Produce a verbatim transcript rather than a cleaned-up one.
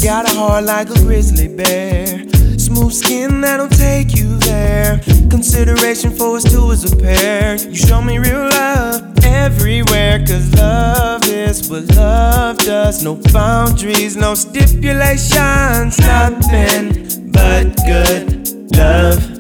got a heart like a grizzly bear. Smooth skin that'll take you there. Consideration for us two as a pair. You show me real love everywhere. Cause love is what love does. No boundaries, no stipulations. Nothing but good love.